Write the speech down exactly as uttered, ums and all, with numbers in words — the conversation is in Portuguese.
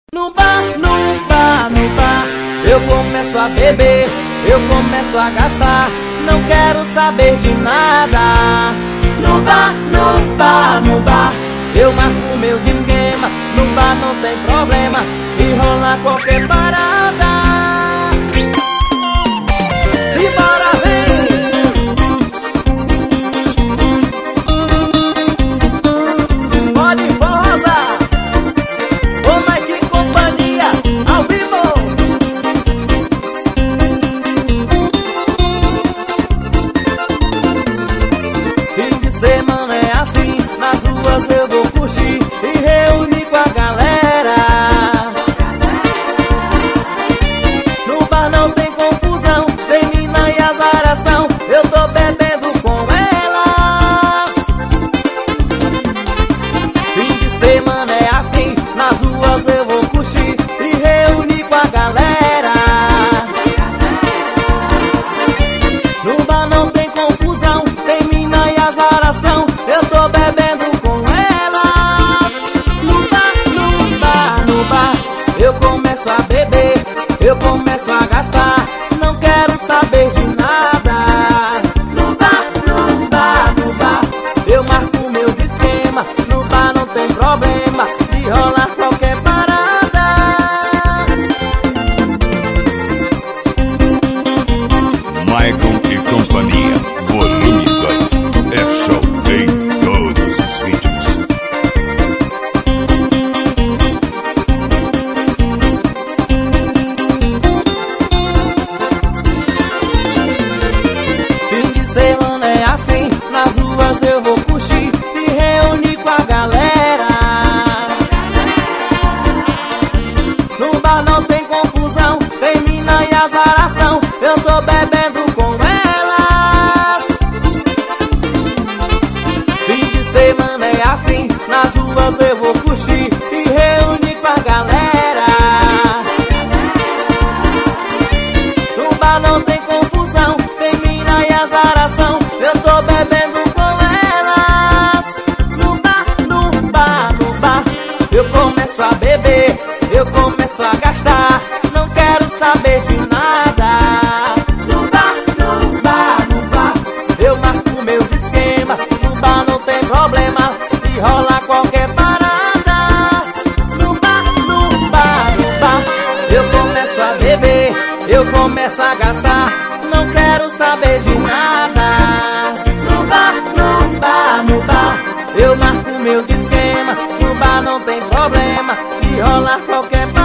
No bar, no bar, no bar, eu começo a beber, eu começo a gastar, não quero saber de nada. No bar, no bar, no bar, eu marco meus esquemas, no bar não tem problema, e rola qualquer parada. Simbora, vem! Pode forrosa! Ô Mike e companhia, ao vivo! Fim de semana é assim, nas ruas eu vou curtir e reunir com a galera. No bar não tem confusão, tem mina e azaração, eu tô bebendo com elas. Fim de semana é assim, nas ruas eu vou curtir e reunir com a galera. No bar não tem confusão, tem mina e azaração, eu tô bebendo com elas. No bar, no bar, no bar, eu começo a beber, eu começo a gastar, não quero saber de nada. No bar, no bar, no bar, eu marco meus esquemas, no bar não tem problema, de rolar qualquer parada. Michael e companhia, volume dois, é show em todos os ritmos. Fim de semana é assim, nas ruas eu vou curtir e reunir com a galera. No bar não tem confusão, tem mina e azaração, eu tô bebendo com elas. Fim de semana é assim, nas ruas eu vou curtir e reunir com a galera. No bar não tem confusão, tem mina e azaração, eu tô bebendo com elas. No bar, no bar, no bar, eu começo a beber, eu começo a gastar, não quero saber de nada. No bar, no bar, no bar, eu marco meus esquemas, no bar não tem problema, de rolar qualquer parada. No bar, no bar, no bar, eu começo a beber, eu começo a gastar, não quero saber de nada. No bar, no bar, no bar, eu marco meus esquemas, no bar não tem problema, de rolar qualquer parada.